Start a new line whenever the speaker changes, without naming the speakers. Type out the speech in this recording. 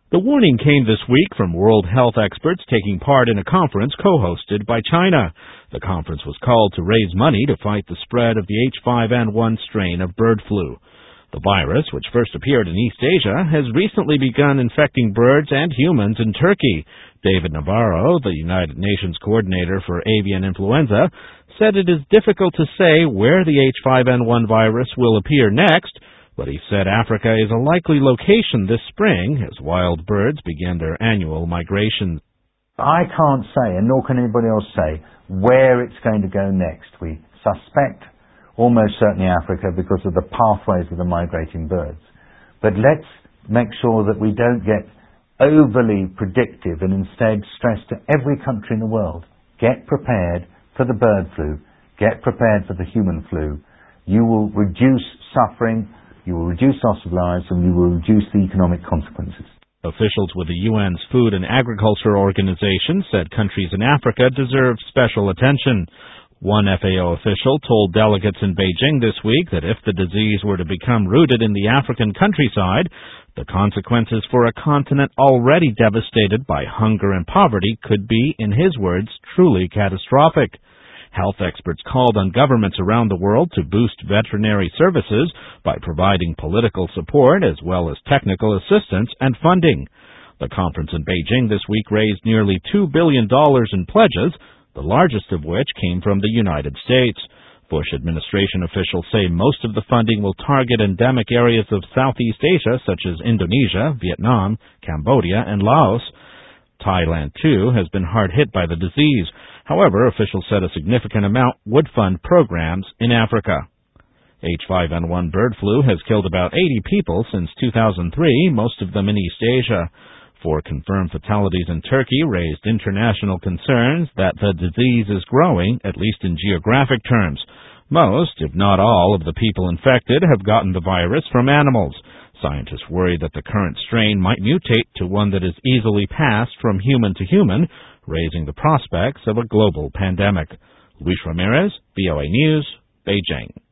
The warning came this week from world health experts taking part in a conference co-hosted by China. The conference was called to raise money to fight the spread of the H5N1 strain of bird flu. The virus, which first appeared in East Asia, has recently begun infecting birds and humans in Turkey. David Navarro, the United Nations coordinator for avian influenza, said it is difficult to say where the H5N1 virus will appear next, but he said Africa is a likely location this spring as wild birds begin their annual migrations.
I can't say, and nor can anybody else say, where it's going to go next. We suspect almost certainly Africa because of the pathways of the migrating birds. But let's make sure that we don't get overly predictive and instead stress to every country in the world, get prepared for the bird flu, get prepared for the human flu. You will reduce suffering, you will reduce loss of lives, and you will reduce the economic consequences.
Officials with the UN's Food and Agriculture Organization said countries in Africa deserve special attention. One FAO official told delegates in Beijing this week that if the disease were to become rooted in the African countryside, the consequences for a continent already devastated by hunger and poverty could be, in his words, truly catastrophic. Health experts called on governments around the world to boost veterinary services by providing political support as well as technical assistance and funding. The conference in Beijing this week raised nearly $2 billion in pledges, the largest of which came from the United States. Bush administration officials say most of the funding will target endemic areas of Southeast Asia such as Indonesia, Vietnam, Cambodia, and Laos. Thailand, too, has been hard hit by the disease. However, officials said a significant amount would fund programs in Africa. H5N1 bird flu has killed about 80 people since 2003, most of them in East Asia. 4 confirmed fatalities in Turkey raised international concerns that the disease is growing, at least in geographic terms. Most, if not all, of the people infected have gotten the virus from animals. Scientists worry that the current strain might mutate to one that is easily passed from human to human, raising the prospects of a global pandemic. Luis Ramirez, VOA News, Beijing.